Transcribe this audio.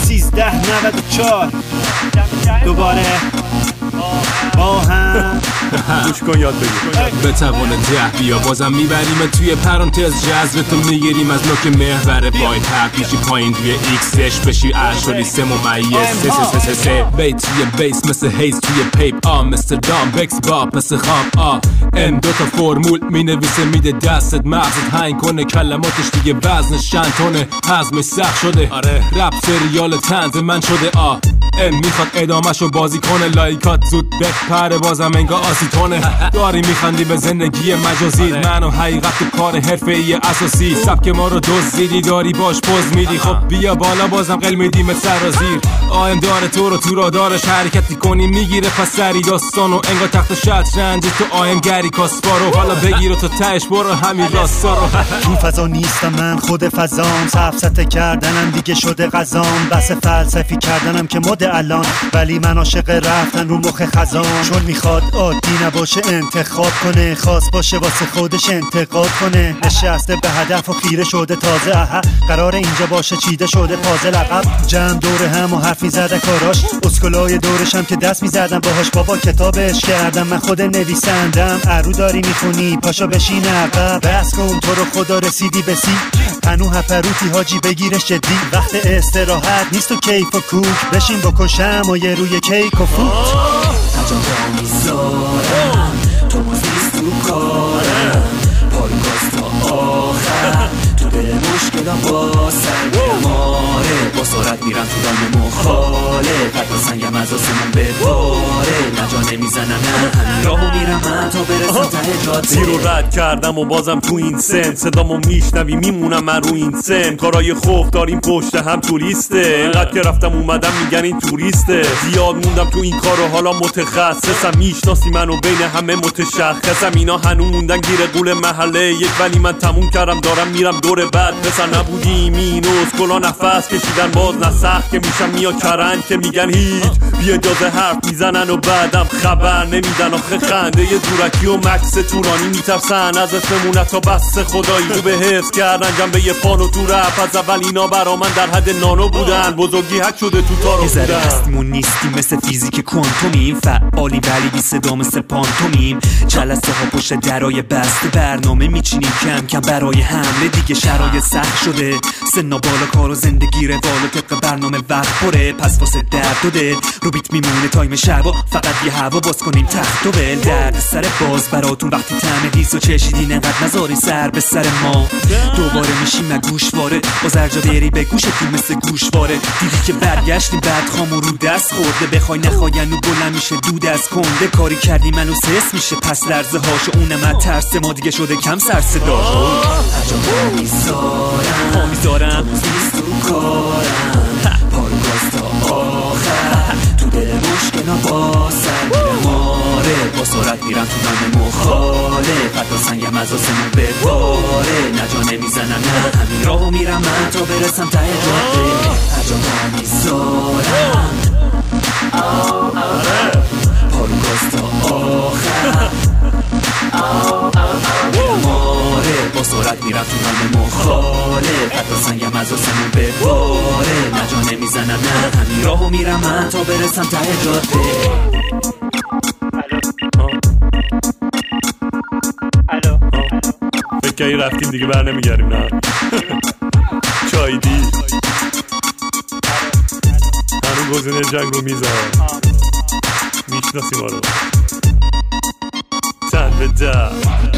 1394 دوباره با هم گوش کن یاد بگیر به توان 10 بیا بازم میبریم توی پرانتز جذب تو میگیریم از نوک محور پای پیشی پایین توی ایکسش بشی اشالی 3 ممیز 3 بیت توی بیس مثل هیز توی پیپ مثل دام بکس باب مثل خام ام دوتا فرمول مینویسه میده دستت مغزت هنگ کنه کلماتش دیگه وزنش چند تونه هضمش سخت شده آره رپ سریال طنز من شده ام میخواد ادامهشو بازی کنه لایکات زود بپره بازم انگا آسیتونه داری میخندی به زندگی مجازی من و حقیقت تو کار حرفه‌ای اساسی سبک ما رو دزدیدی داری باش پوز میدی خب بیا بالا بازم قل میدیم سرازیر آیم داره تو رو تو را دارش حرکتی کنی میگیره پس سری داستانو انگا تخت شطرنجی تو آیم گری کاسپارو حالا بگیر و تو تهش برو همین راستا رو تو فضا نیستم من خود فضام سفسطه کردنم دیگه شده غذام بس فلسفی کردنم که مد الان ولی من عاشق رفتن رو مخ خزان چون میخواد عادی نباشه انتخاب کنه خاص باشه واسه خودش انتقاد کنه نشسته به هدف و خیره شده تازه قرار اینجا باشه چیده شده پازل عقب جمع دور هم و حرف میزده کاراش اسکلای دورشم که دست میزدم باهاش بابا کتابش کردم من خود نویسندم ارو داری میخونی پاشو بشین عقب بس کن تو رو خدا رسیدی به سی هنو هپروتی حاجی بگیرش جدی وقت استراحت نیست و کیف و کوک بشین بکن شمعای روی کیک و فوت تجا میذارم تو موزیست تو کارم پایگاز تا آخر تو دل مشکلم با سرگماره با سرعت میرم تو دام مخاله حتی سنگم از آسمون بباره نجا نمیزنم نه همین راهو میرم من تا برسم ته جاده زیر رد کردم و بازم تو این سن صدامو میشنوی میمونم من رو این سن کارای خوف داریم پشت هم توریسته اینقدر که رفتم اومدم میگن این توریسته زیاد موندم تو این کارو حالا متخصصم میشناسی منو بین همه متشخصم اینا هنو موندن گیر قول محله یک ولی من تموم کردم دارم میرم دور بعد پسر نبودیم این اسکلا نفس کشیدن باز نه سخت که میشم میا کرن که میگن هیچ بی اجازه حرف میزنن و بعدم خبر نمیدن آخه خنده یه دورکی و مکس تورانی میترسن از اسممون تا بس خدایی رو به حفظ کردن جنبه یه پانو تو رپ از اول اینا برا من در حد نانو بودن بزرگی حک شده تو تارو بودن یه هستیمون نیستیم مثل فیزیک کوانتومیم فعالی ولی بی صدا مثل پانتومیم جلسه ها پشت درای بسته برنامه میچینیم کم کم برای حمله دیگه شرایط سخت شده سنا بالا کار و زندگی روال طبق برنامه وقت پره پس واسه درد و دل رو بیت میمونه تایم شبا فقط یه هوا باز کنیم تخت و بل درد سر باز براتون وقتی طعم هیس و چشیدین انقدر نذاری سر به سر ما دوباره میشیم گوشواره با زرجادری به گوشتون مثل گوشواره دیدی که برگشتیم بعد خامو رو دست خورده بخوای نخواین و بلند میشه دود از کنده کاری کردی منو سس میشه پس لرزه هاشو اونم ترس ما دیگه شده کم سر صدا میذارم تو کارم پایگاز تا آخر تو دل مشکل با سرگماره با سرعت میرم تو دام مخاله حتی سنگم از آسمون بباره نجا نمیزنم نه همین راهو میرم من تا برسم ته جاده تجا میذارم پایگاز تا آخر با سرعت میرم تو دام مخاله حتی سنگم از آسمون بباره نجا نمیزنم نه همین راهو میرم من تا برسم ته جاده فکر کنی رفتیم دیگه بر نمیگردیم نه چایدی هنو گزینه جنگ رو میزن میشناسی ما رو 10 به 10